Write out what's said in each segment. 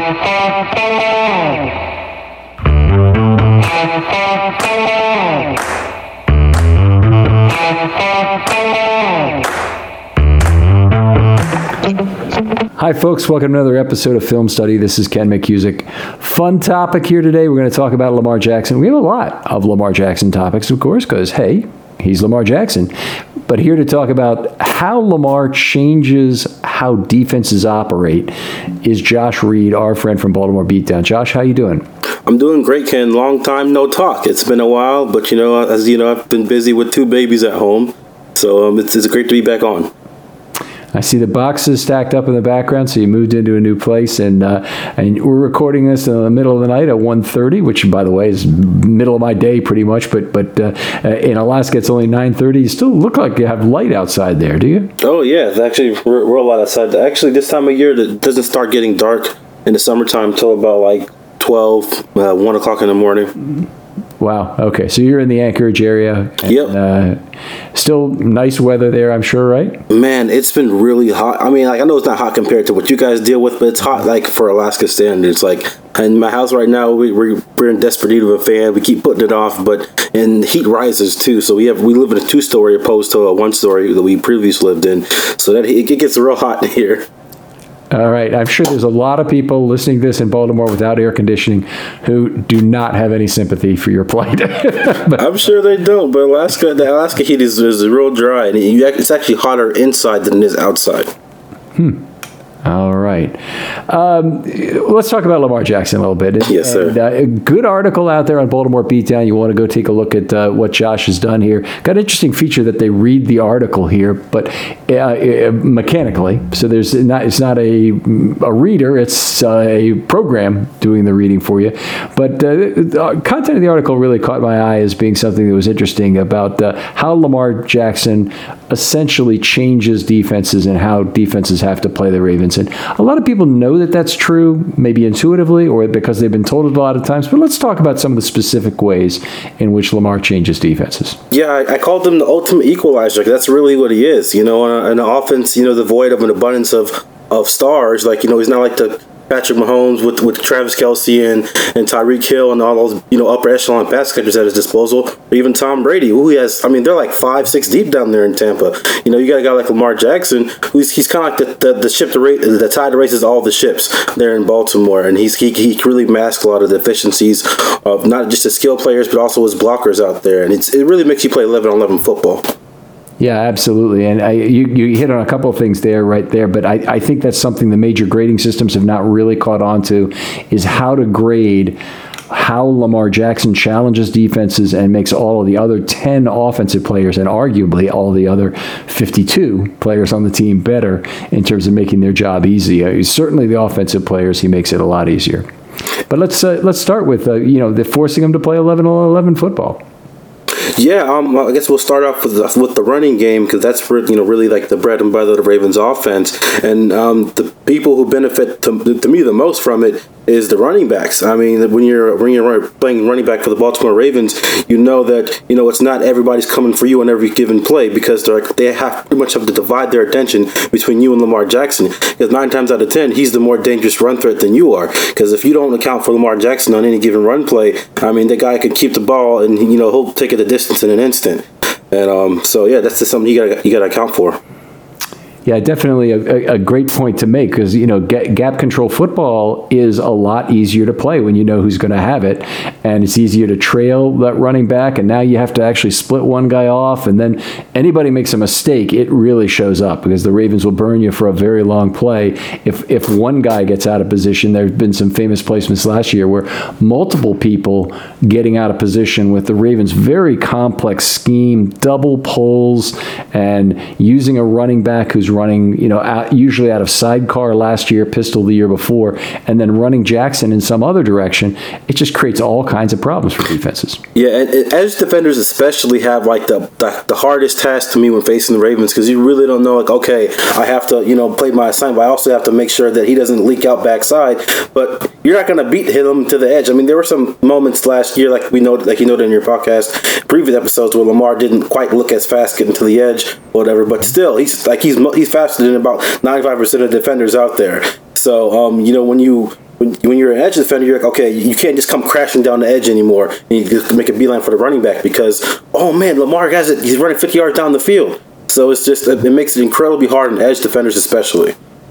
Hi, folks. Welcome to another episode of Film Study. This is Ken McCusick. Fun topic here today. We're going to talk about Lamar Jackson. We have a lot of Lamar Jackson topics, of course, because, hey, he's Lamar Jackson. But here to talk about how Lamar changes how defenses operate is Josh Reed, our friend from Baltimore Beatdown. Josh, how you doing? I'm doing great, Ken. Long time no talk. It's been a while, but, as you know, I've been busy with two babies at home. So it's great to be back on. I see the boxes stacked up in the background, so you moved into a new place, and we're recording this in the middle of the night at 1:30, which, by the way, is middle of my day pretty much, but in Alaska it's only 9:30. You still look like you have light outside there, do you? Oh, yeah. Actually, we're a lot outside. Actually, this time of year, it doesn't start getting dark in the summertime until about like 12, 1 o'clock in the morning. Wow. Okay. So you're in the Anchorage area. And, yep. Still nice weather there, I'm sure, right? Man, it's been really hot. I mean, I know it's not hot compared to what you guys deal with, but it's hot like for Alaska standards. Like in my house right now, we're in desperate need of a fan. We keep putting it off, and the heat rises too. So we live in a 2-story opposed to a 1-story that we previously lived in. So that it gets real hot in here. All right. I'm sure there's a lot of people listening to this in Baltimore without air conditioning who do not have any sympathy for your plight. I'm sure they don't, but the Alaska heat is real dry, and it's actually hotter inside than it is outside. All right. Let's talk about Lamar Jackson a little bit. Yes, sir. A good article out there on Baltimore Beatdown. You want to go take a look at what Josh has done here. Got an interesting feature that they read the article here, but mechanically. So it's not a reader. It's a program doing the reading for you. But the content of the article really caught my eye as being something that was interesting about how Lamar Jackson essentially changes defenses and how defenses have to play the Ravens. And a lot of people know that that's true, maybe intuitively or because they've been told it a lot of times. But let's talk about some of the specific ways in which Lamar changes defenses. Yeah, I called him the ultimate equalizer. That's really what he is. In an offense, devoid of an abundance of stars. Like, he's not like the Patrick Mahomes with Travis Kelce and Tyreek Hill and all those, upper echelon pass catchers at his disposal. Or even Tom Brady, who he has, they're like 5-6 deep down there in Tampa. You got a guy like Lamar Jackson, he's kind of like the ship the tide raises all the ships there in Baltimore. And he really masks a lot of the deficiencies of not just his skill players, but also his blockers out there. And it really makes you play 11-on-11 football. Yeah, absolutely. And you hit on a couple of things right there, but I think that's something the major grading systems have not really caught on to, is how to grade how Lamar Jackson challenges defenses and makes all of the other 10 offensive players and arguably all the other 52 players on the team better in terms of making their job easy. Certainly the offensive players, he makes it a lot easier. But let's start with the forcing them to play 11-on-11 football. Yeah, I guess we'll start off with the running game, because that's really like the bread and butter of the Ravens offense, and the people who benefit to me the most from it is the running backs. When you're playing running back for the Baltimore Ravens, that it's not everybody's coming for you on every given play, because they have pretty much have to divide their attention between you and Lamar Jackson, because 9 times out of 10 he's the more dangerous run threat than you are. Because if you don't account for Lamar Jackson on any given run play, the guy could keep the ball and he'll take it a distance in an instant. And that's just something you got to account for. Yeah, definitely a great point to make, because, gap control football is a lot easier to play when you know who's going to have it, and it's easier to trail that running back, and now you have to actually split one guy off, and then anybody makes a mistake, it really shows up, because the Ravens will burn you for a very long play. If one guy gets out of position, there have been some famous placements last year where multiple people getting out of position with the Ravens' very complex scheme, double pulls, and using a running back who's running, usually out of sidecar last year, pistol the year before, and then running Jackson in some other direction. It just creates all kinds of problems for defenses. Yeah, and edge defenders especially have like the hardest task to me when facing the Ravens, because you really don't know, okay, I have to, play my assignment, but I also have to make sure that he doesn't leak out backside. But you're not going to hit him to the edge. There were some moments last year, like you noted in your podcast, previous episodes, where Lamar didn't quite look as fast getting to the edge, or whatever. But still, he's faster than about 95% of defenders out there. So, when you when you're an edge defender, you're like, okay, you can't just come crashing down the edge anymore and you just make a beeline for the running back because, oh man, Lamar has it. He's running 50 yards down the field. So it makes it incredibly hard on edge defenders especially.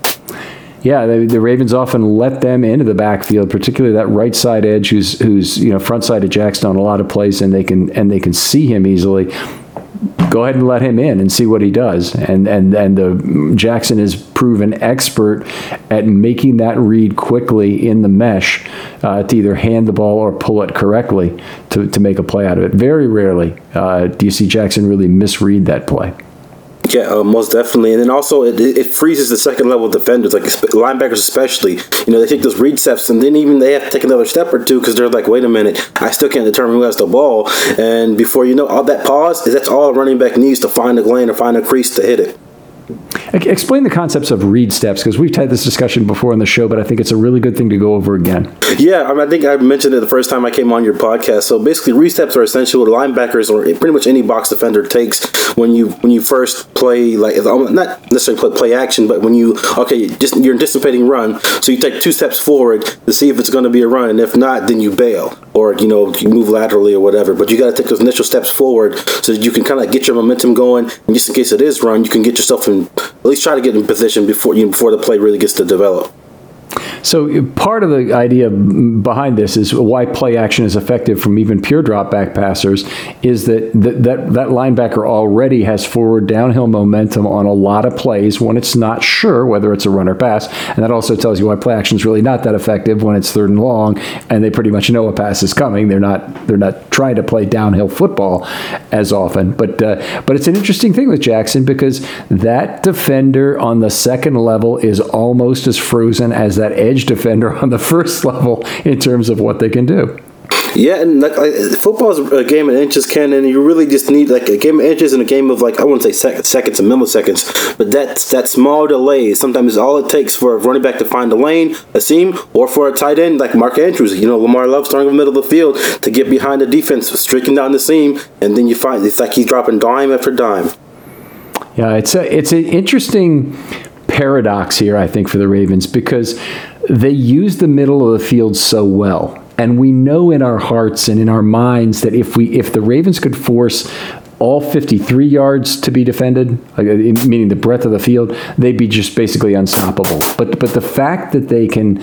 Yeah, the Ravens often let them into the backfield, particularly that right side edge who's front side of Jackson on a lot of plays, and they can see him easily. Go ahead and let him in and see what he does. And the Jackson is proven expert at making that read quickly in the mesh to either hand the ball or pull it correctly to make a play out of it. Very rarely do you see Jackson really misread that play. Yeah, most definitely. And then also it freezes the second level defenders, like linebackers especially. They take those read steps and then even they have to take another step or two because they're like, wait a minute, I still can't determine who has the ball. And before you know, all that pause, that's all a running back needs to find a lane or find a crease to hit it. Explain the concepts of read steps, because we've had this discussion before on the show, but I think it's a really good thing to go over again. Yeah, I think I mentioned it the first time I came on your podcast. So basically, read steps are essentially what linebackers or pretty much any box defender takes when you first play, like not necessarily play action, but when you're anticipating run. So you take 2 steps forward to see if it's going to be a run, and if not, then you bail or you move laterally or whatever. But you got to take those initial steps forward so that you can kind of get your momentum going, and just in case it is run, you can get yourself in. At least try to get in position before the play really gets to develop. So part of the idea behind this is why play action is effective from even pure drop back passers is that linebacker already has forward downhill momentum on a lot of plays when it's not sure whether it's a run or pass. And that also tells you why play action is really not that effective when it's 3rd and long and they pretty much know a pass is coming. They're not trying to play downhill football as often. But it's an interesting thing with Jackson because that defender on the second level is almost as frozen as that edge defender on the first level in terms of what they can do. Yeah, and football is a game of inches, Ken, and you really just need like a game of inches and a game of I wouldn't say seconds and milliseconds, but that small delay sometimes is all it takes for a running back to find a lane, a seam, or for a tight end like Mark Andrews. Lamar loves throwing in the middle of the field to get behind the defense, streaking down the seam, and then you find it's like he's dropping dime after dime. Yeah, it's an interesting paradox here, I think, for the Ravens because they use the middle of the field so well. And we know in our hearts and in our minds that if the Ravens could force all 53 yards to be defended, meaning the breadth of the field, they'd be just basically unstoppable. But the fact that they can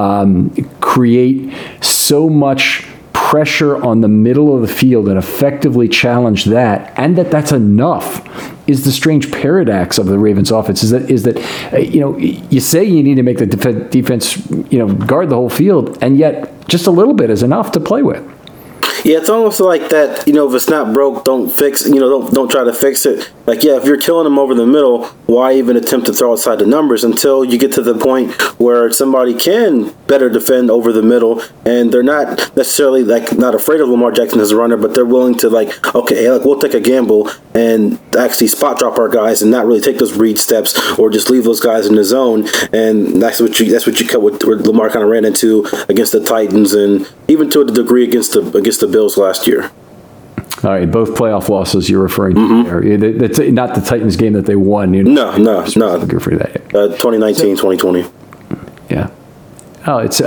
create so much pressure on the middle of the field and effectively challenge that, and that's enough, is the strange paradox of the Ravens offense. Is that you say you need to make the defense guard the whole field, and yet just a little bit is enough to play with. Yeah, it's almost like that, if it's not broke, don't fix it, don't try to fix it. If you're killing them over the middle, why even attempt to throw outside the numbers until you get to the point where somebody can better defend over the middle and they're not necessarily not afraid of Lamar Jackson as a runner, but they're willing to we'll take a gamble and actually spot drop our guys and not really take those read steps or just leave those guys in the zone. And that's what you cut with Lamar kind of ran into against the Titans and even to a degree against the Bills last year. All right, both playoff losses you're referring to there. That's not the Titans game that they won. No. Good for that. 2019, 2020. Yeah. Oh, it's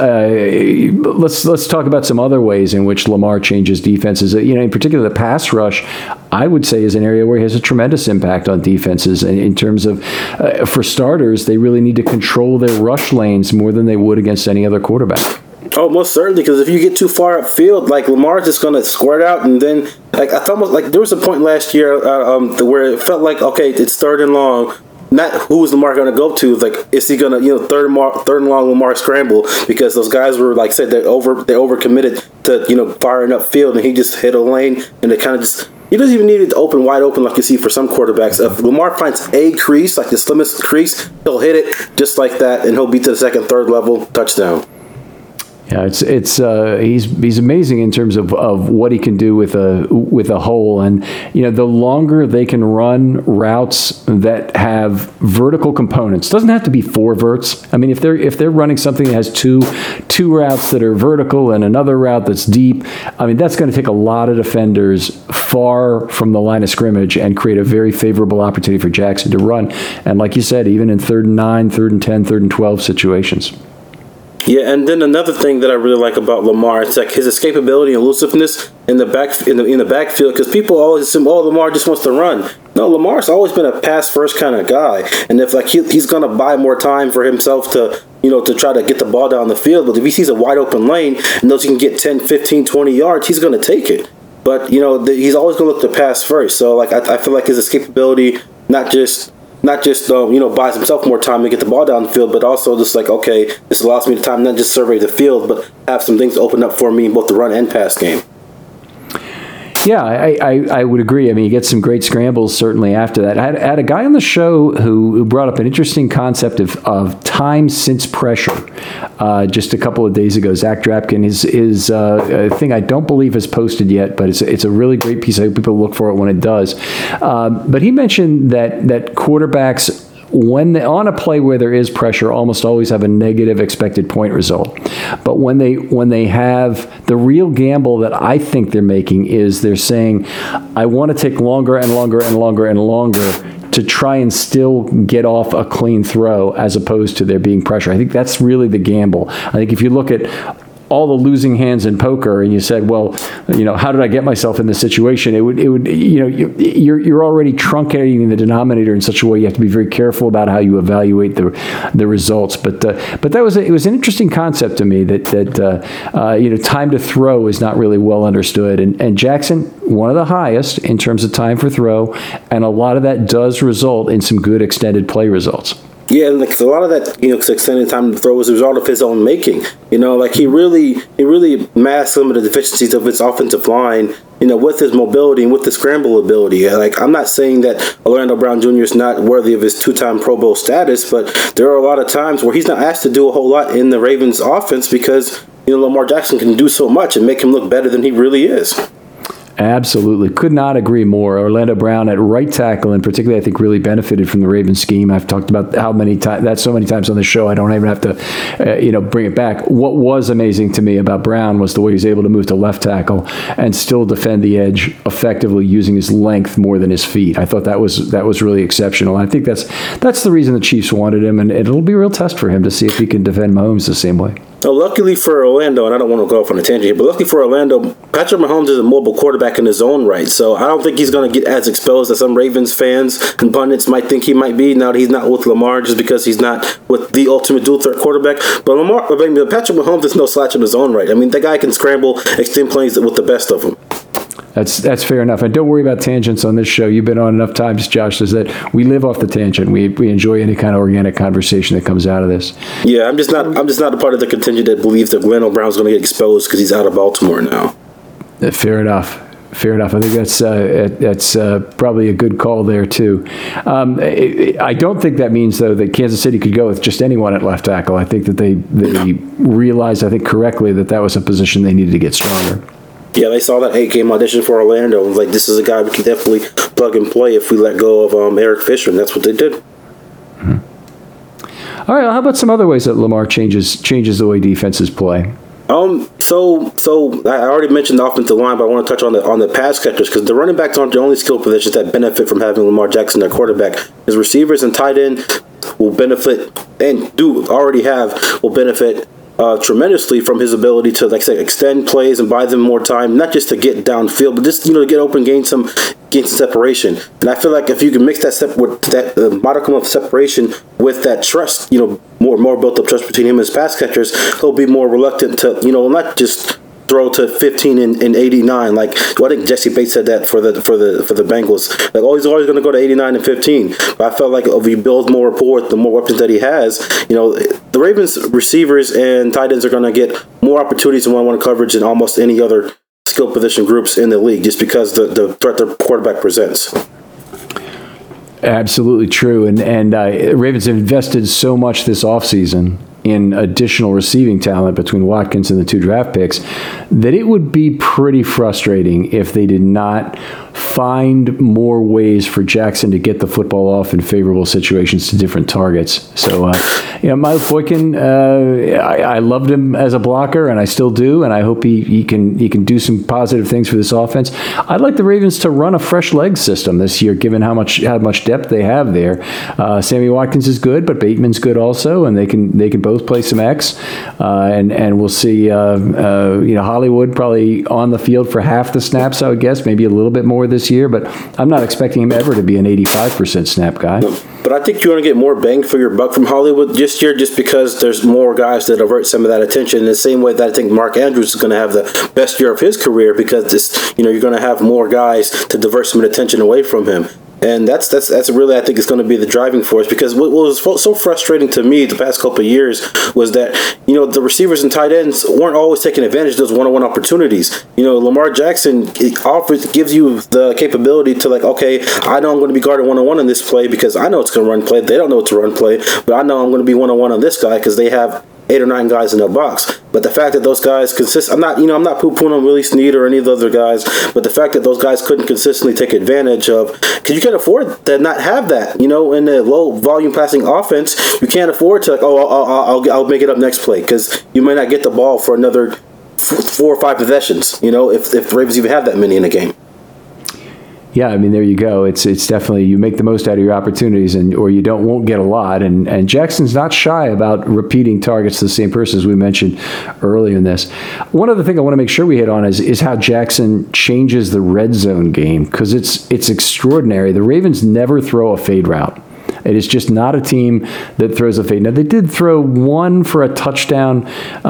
let's talk about some other ways in which Lamar changes defenses. In particular, the pass rush, I would say, is an area where he has a tremendous impact on defenses. And in terms of, for starters, they really need to control their rush lanes more than they would against any other quarterback. Oh, most certainly, because if you get too far upfield, Lamar's just going to squirt out, and then I almost there was a point last year where it felt like, okay, it's 3rd and long. Not who is Lamar going to go to? Is he going to third and long Lamar scramble? Because those guys were said they're overcommitted to firing upfield, and he just hit a lane, and it kind of just. He doesn't even need it to wide open like you see for some quarterbacks. If Lamar finds a crease, the slimmest crease, he'll hit it just like that, and he'll be to the 2nd, 3rd level touchdown. Yeah, he's amazing in terms of what he can do with a hole, and the longer they can run routes that have vertical components, doesn't have to be 4 verts. I mean, if they're running something that has two routes that are vertical and another route that's deep, I mean that's going to take a lot of defenders far from the line of scrimmage and create a very favorable opportunity for Jackson to run. And like you said, even in 3rd and 9, 3rd and 10, 3rd and 12 situations. Yeah, and then another thing that I really like about Lamar, it's like his escapability and elusiveness in the backfield. Because people always assume, oh, Lamar just wants to run. No, Lamar's always been a pass first kind of guy, and if like he's going to buy more time for himself to to try to get the ball down the field. But if he sees a wide open lane and knows he can get 10, 15, 20 yards, he's going to take it. But he's always going to look to pass first. So like I feel like his escapability not just buys himself more time to get the ball down the field, but also just like, okay, this allows me the time not just survey the field, but have some things open up for me in both the run and pass game. Yeah, I would agree. I mean, you get some great scrambles certainly after that. I had a guy on the show who brought up an interesting concept of time since pressure just a couple of days ago. Zach Drapkin is a thing I don't believe is posted yet, but it's a really great piece. I hope people look for it when it does. But he mentioned that quarterbacks, on a play where there is pressure, almost always have a negative expected point result. But when they have the real gamble that I think they're making is they're saying, I want to take longer and longer and longer and longer to try and still get off a clean throw as opposed to there being pressure. I think that's really the gamble. I think if you look at all the losing hands in poker and you said, well, how did I get myself in this situation? It would you're already truncating the denominator in such a way you have to be very careful about how you evaluate the results. But it was an interesting concept to me that time to throw is not really well understood. And Jackson, one of the highest in terms of time for throw, and a lot of that does result in some good extended play results. Yeah, and like a lot of that, extended time to throw was a result of his own making. Like he really masked some of the deficiencies of his offensive line, with his mobility and with the scramble ability. Like, I'm not saying that Orlando Brown Jr. is not worthy of his two-time Pro Bowl status, but there are a lot of times where he's not asked to do a whole lot in the Ravens offense because, Lamar Jackson can do so much and make him look better than he really is. Absolutely. Could not agree more. Orlando Brown at right tackle, and particularly, I think, really benefited from the Ravens scheme. I've talked about so many times on the show, I don't even have to, bring it back. What was amazing to me about Brown was the way he was able to move to left tackle and still defend the edge effectively using his length more than his feet. I thought that was really exceptional. And I think that's the reason the Chiefs wanted him, and it'll be a real test for him to see if he can defend Mahomes the same way. Well, luckily for Orlando, and I don't want to go off on a tangent here, but luckily for Orlando, Patrick Mahomes is a mobile quarterback in his own right. So I don't think he's going to get as exposed as some Ravens fans and pundits might think he might be now that he's not with Lamar just because he's not with the ultimate dual threat quarterback. But Patrick Mahomes is no slouch in his own right. I mean, that guy can scramble, extend plays with the best of them. That's fair enough. And don't worry about tangents on this show. You've been on enough times, Josh, is that we live off the tangent. We enjoy any kind of organic conversation that comes out of this. Yeah, I'm just not a part of the contingent that believes that Orlando Brown's going to get exposed because he's out of Baltimore now. Fair enough. I think that's probably a good call there too. I don't think that means though that Kansas City could go with just anyone at left tackle. I think that they realized, I think correctly, that was a position they needed to get stronger. Yeah, they saw that 8-game audition for Orlando and was like, this is a guy we can definitely plug and play if we let go of Eric Fisher, and that's what they did. Mm-hmm. All right, well, how about some other ways that Lamar changes the way defenses play? So I already mentioned the offensive line, but I want to touch on the pass catchers because the running backs aren't the only skill positions that benefit from having Lamar Jackson, their quarterback. His receivers and tight end will benefit, and will benefit tremendously from his ability to, like I said, extend plays and buy them more time, not just to get downfield, but just to get open, gain some separation. And I feel like if you can mix that modicum of separation with that trust, more built up trust between him and his pass catchers, he'll be more reluctant to, not just throw to 15 and 89. Like, I think Jesse Bates said that for the Bengals. Like, he's always going to go to 89 and 15. But I felt like if he builds more rapport with the more weapons that he has, the Ravens receivers and tight ends are going to get more opportunities in one-on-one coverage than almost any other skill position groups in the league, just because the threat their quarterback presents. Absolutely true. And Ravens have invested so much this offseason in additional receiving talent between Watkins and the 2 draft picks that it would be pretty frustrating if they did not find more ways for Jackson to get the football off in favorable situations to different targets. So, Miles Boykin, I loved him as a blocker, and I still do, and I hope he can do some positive things for this offense. I'd like the Ravens to run a fresh leg system this year, given how much depth they have there. Sammy Watkins is good, but Bateman's good also, and they can both both play some X, and we'll see. Hollywood probably on the field for half the snaps, I would guess, maybe a little bit more this year. But I'm not expecting him ever to be an 85% snap guy. But I think you're going to get more bang for your buck from Hollywood this year, just because there's more guys that avert some of that attention. In the same way that I think Mark Andrews is going to have the best year of his career, because you're going to have more guys to divert some attention away from him. And that's really, I think, is going to be the driving force, because what was so frustrating to me the past couple of years was that, the receivers and tight ends weren't always taking advantage of those one-on-one opportunities. Lamar Jackson gives you the capability to, like, okay, I know I'm going to be guarded one-on-one in this play because I know it's going to run play. They don't know it's a run play, but I know I'm going to be one-on-one on this guy because they have 8 or 9 guys in the box. But the fact that those guys I'm not poo-pooing on Willie Snead or any of the other guys, but the fact that those guys couldn't consistently take advantage of, because you can't afford to not have that, in the low volume passing offense, you can't afford to, I'll make it up next play, because you might not get the ball for another 4 or 5 possessions, if the Ravens even have that many in a game. Yeah, I mean, there you go. It's definitely, you make the most out of your opportunities, or you won't get a lot. And Jackson's not shy about repeating targets to the same person, as we mentioned earlier in this. One other thing I want to make sure we hit on is how Jackson changes the red zone game, because it's extraordinary. The Ravens never throw a fade route. It is just not a team that throws a fade. Now, they did throw one for a touchdown,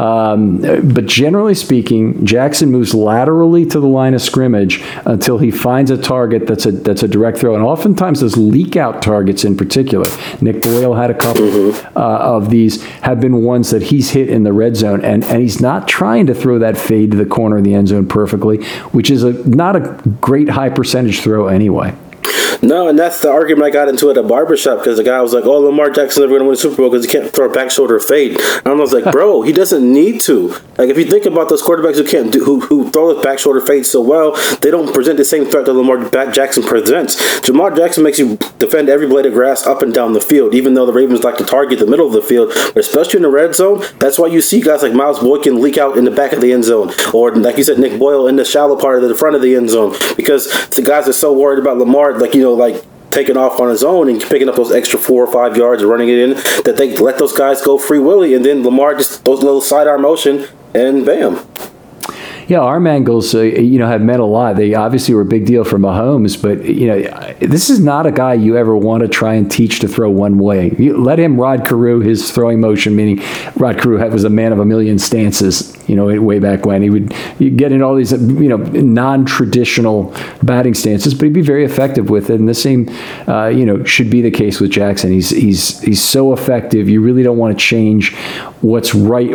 but generally speaking, Jackson moves laterally to the line of scrimmage until he finds a target that's a direct throw. And oftentimes those leak-out targets in particular, Nick Boyle had a couple of these, have been ones that he's hit in the red zone. And he's not trying to throw that fade to the corner of the end zone perfectly, which is not a great high percentage throw anyway. No, and that's the argument I got into at a barbershop, because the guy was like, oh, Lamar Jackson's never going to win a Super Bowl because he can't throw a back shoulder fade. And I was like, bro, he doesn't need to. Like, if you think about those quarterbacks who throw the back shoulder fade so well, they don't present the same threat that Lamar Jackson presents. Lamar Jackson makes you defend every blade of grass up and down the field, even though the Ravens like to target the middle of the field, but especially in the red zone. That's why you see guys like Miles Boykin leak out in the back of the end zone, or like you said, Nick Boyle in the shallow part of the front of the end zone, because the guys are so worried about Lamar, like taking off on his own and picking up those extra 4 or 5 yards and running it in, that they let those guys go free willy, and then Lamar just those little sidearm motion and bam. Yeah, arm angles, have meant a lot. They obviously were a big deal for Mahomes, but, this is not a guy you ever want to try and teach to throw one way. You let him Rod Carew his throwing motion, meaning Rod Carew was a man of a million stances, way back when. You'd get in all these, non-traditional batting stances, but he'd be very effective with it. And the same, should be the case with Jackson. He's so effective. You really don't want to change what's right,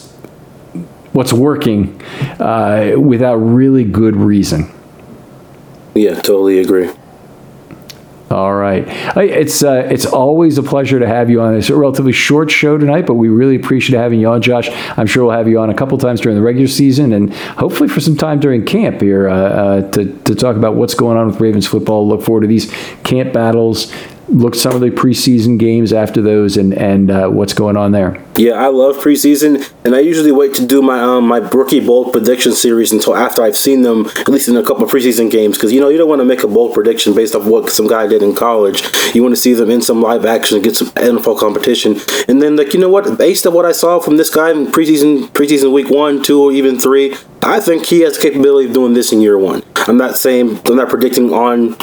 what's working without really good reason. Yeah, totally agree. All right. It's always a pleasure to have you on. It's a relatively short show tonight, but we really appreciate having you on, Josh. I'm sure we'll have you on a couple times during the regular season, and hopefully for some time during camp here to talk about what's going on with Ravens football. Look forward to these camp battles. Look at some of the preseason games after those and what's going on there. Yeah, I love preseason, and I usually wait to do my rookie bold prediction series until after I've seen them, at least in a couple of preseason games, because you don't want to make a bold prediction based off what some guy did in college. You want to see them in some live action and get some NFL competition. And then, based on what I saw from this guy in preseason week 1, 2, or even 3, I think he has the capability of doing this in year 1. I'm not predicting on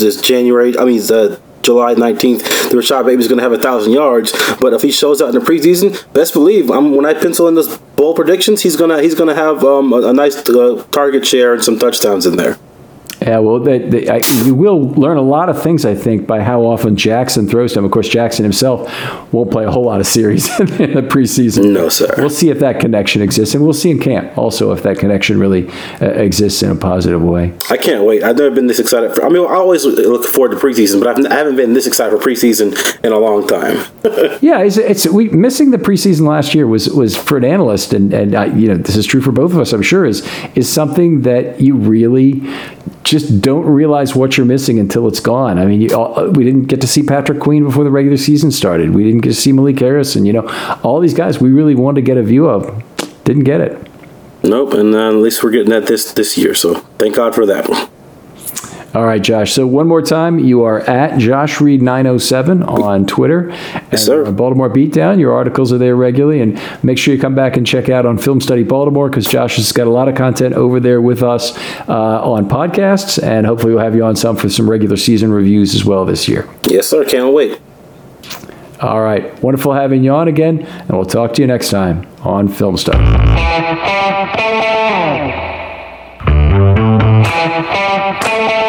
July 19th, the Rashad Bateman's going to have 1,000 yards. But if he shows out in the preseason, best believe when I pencil in those bowl predictions, he's gonna have a nice target share and some touchdowns in there. Yeah, well, you will learn a lot of things, I think, by how often Jackson throws to him. Of course, Jackson himself won't play a whole lot of series in the preseason. No, sir. We'll see if that connection exists, and we'll see in camp also if that connection really exists in a positive way. I can't wait. I've never been this excited. I always look forward to preseason, but I haven't been this excited for preseason in a long time. Yeah, we missing the preseason last year was for an analyst, and this is true for both of us, I'm sure, is something that you really just don't realize what you're missing until it's gone. I mean, we didn't get to see Patrick Queen before the regular season started. We didn't get to see Malik Harris, and all these guys we really wanted to get a view of. Didn't get it. Nope, and at least we're getting that this year, so thank God for that. All right, Josh. So one more time, you are at Josh Reed 907 on Twitter. Yes, sir. Baltimore Beatdown. Your articles are there regularly, and make sure you come back and check out on Film Study Baltimore, because Josh has got a lot of content over there with us on podcasts, and hopefully we'll have you on some for some regular season reviews as well this year. Yes, sir. Can't wait. All right. Wonderful having you on again, and we'll talk to you next time on Film Study. Thank you.